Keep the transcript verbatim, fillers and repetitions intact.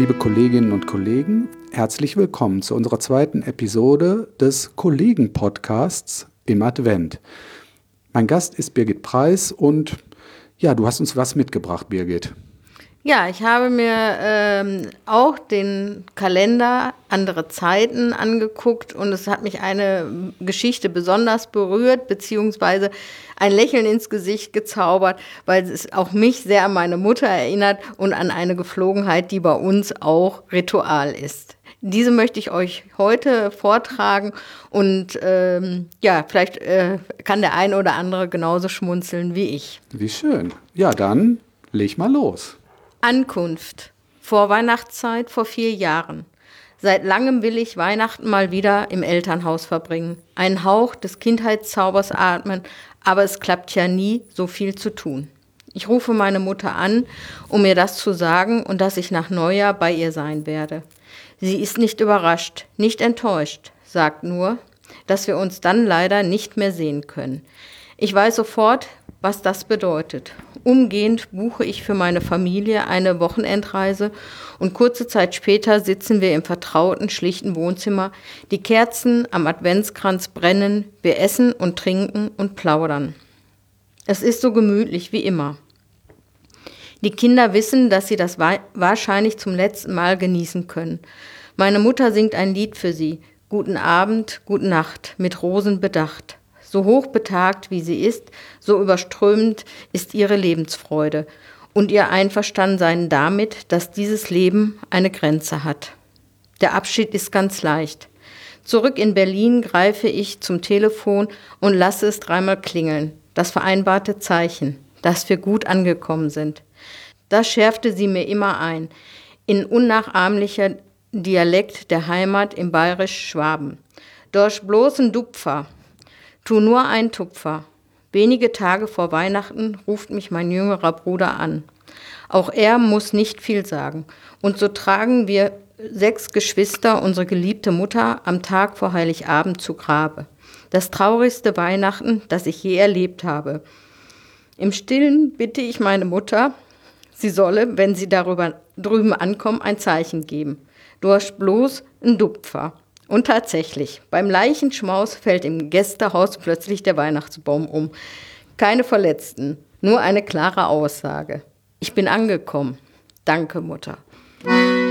liebe Kolleginnen und Kollegen, herzlich willkommen zu unserer zweiten Episode des Kollegen-Podcasts im Advent. Mein Gast ist Birgit Preiß und ja, du hast uns was mitgebracht, Birgit. Ja, ich habe mir ähm, auch den Kalender Andere Zeiten angeguckt und es hat mich eine Geschichte besonders berührt, beziehungsweise ein Lächeln ins Gesicht gezaubert, weil es auch mich sehr an meine Mutter erinnert und an eine Gepflogenheit, die bei uns auch Ritual ist. Diese möchte ich euch heute vortragen und ähm, ja, vielleicht äh, kann der ein oder andere genauso schmunzeln wie ich. Wie schön. Ja, dann leg mal los. Ankunft. Vorweihnachtszeit vor vier Jahren. Seit langem will ich Weihnachten mal wieder im Elternhaus verbringen. Einen Hauch des Kindheitszaubers atmen, aber es klappt ja nie, so viel zu tun. Ich rufe meine Mutter an, um ihr das zu sagen und dass ich nach Neujahr bei ihr sein werde. Sie ist nicht überrascht, nicht enttäuscht, sagt nur, dass wir uns dann leider nicht mehr sehen können. Ich weiß sofort, was das bedeutet. Umgehend buche ich für meine Familie eine Wochenendreise und kurze Zeit später sitzen wir im vertrauten, schlichten Wohnzimmer. Die Kerzen am Adventskranz brennen, wir essen und trinken und plaudern. Es ist so gemütlich wie immer. Die Kinder wissen, dass sie das wahrscheinlich zum letzten Mal genießen können. Meine Mutter singt ein Lied für sie. Guten Abend, gute Nacht, mit Rosen bedacht. So hochbetagt wie sie ist, so überströmend ist ihre Lebensfreude und ihr Einverstandsein damit, dass dieses Leben eine Grenze hat. Der Abschied ist ganz leicht. Zurück in Berlin greife ich zum Telefon und lasse es dreimal klingeln. Das vereinbarte Zeichen, dass wir gut angekommen sind. Das schärfte sie mir immer ein, in unnachahmlicher Dialekt der Heimat im bayerisch-Schwaben. Durch bloßen Dupfer. Tu nur ein Tupfer. Wenige Tage vor Weihnachten ruft mich mein jüngerer Bruder an. Auch er muss nicht viel sagen. Und so tragen wir sechs Geschwister unsere geliebte Mutter am Tag vor Heiligabend zu Grabe. Das traurigste Weihnachten, das ich je erlebt habe. Im Stillen bitte ich meine Mutter, sie solle, wenn sie darüber drüben ankommen, ein Zeichen geben. Durch bloß ein Dupfer. Und tatsächlich, beim Leichenschmaus fällt im Gästehaus plötzlich der Weihnachtsbaum um. Keine Verletzten, nur eine klare Aussage. Ich bin angekommen. Danke, Mutter.